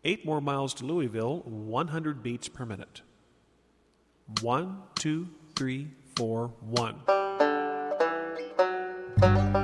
8 more miles to Louisville, 100 beats per minute. 1, 2, 3, 4, 1.